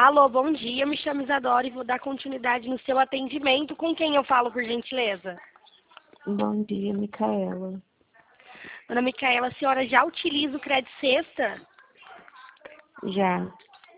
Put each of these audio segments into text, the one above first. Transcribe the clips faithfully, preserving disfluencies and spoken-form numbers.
Alô, bom dia, me chamo Isadora e vou dar continuidade no seu atendimento. Com quem eu falo, por gentileza? Bom dia, Micaela. Dona Micaela, a senhora já utiliza o Crédito Sexta? Já.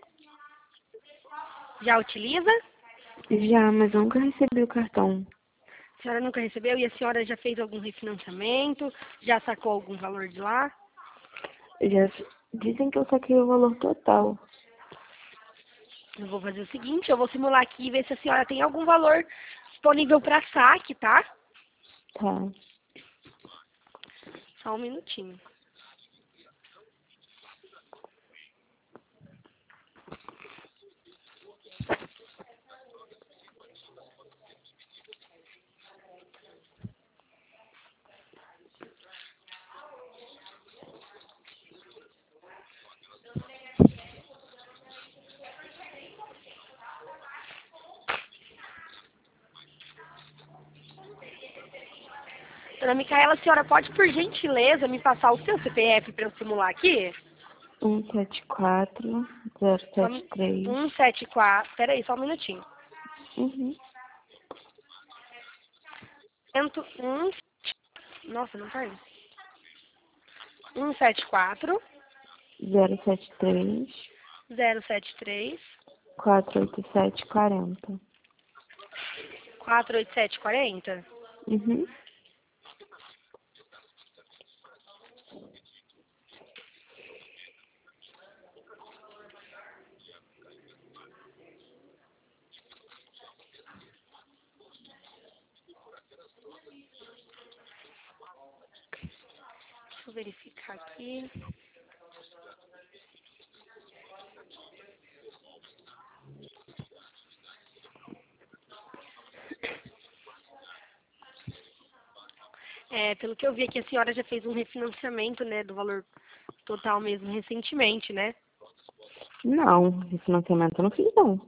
Já utiliza? Já, mas eu nunca recebi o cartão. A senhora nunca recebeu e a senhora já fez algum refinanciamento? Já sacou algum valor de lá? Já dizem que eu saquei o valor total. Eu vou fazer o seguinte, eu vou simular aqui e ver se a senhora tem algum valor disponível para saque, tá? Tá. Só um minutinho. Dona Micaela, a senhora pode, por gentileza, me passar o seu C P F para eu simular aqui? um sete quatro zero Só sete três. um sete quatro. Peraí, só um minutinho. Uhum. Um, nossa, não tá aí. um sete quatro zero sete três. zero sete três quatro oito sete quatro zero. quatro oito sete quatro zero. Uhum. Deixa eu verificar aqui. É, pelo que eu vi aqui, a senhora já fez um refinanciamento, né, do valor total mesmo recentemente, né? Não, refinanciamento eu não fiz, não.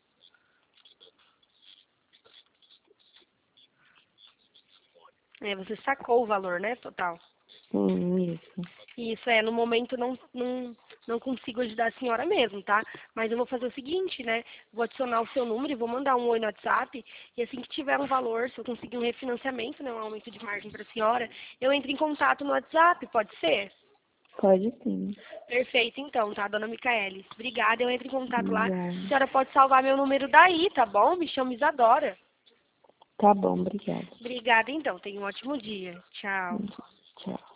É, você sacou o valor, né, total. Sim, isso. Isso, é, no momento não, não, não consigo ajudar a senhora mesmo, tá? Mas eu vou fazer o seguinte, né? Vou adicionar o seu número e vou mandar um oi no WhatsApp. E assim que tiver um valor, se eu conseguir um refinanciamento, né, um aumento de margem para a senhora, eu entro em contato no WhatsApp, pode ser? Pode sim. Perfeito, então, tá, dona Micaele? Obrigada, eu entro em contato lá. A Já. senhora pode salvar meu número daí, tá bom? Me chamo Isadora. Tá bom, obrigada. Obrigada, então. Tenha um ótimo dia. Tchau. Tchau.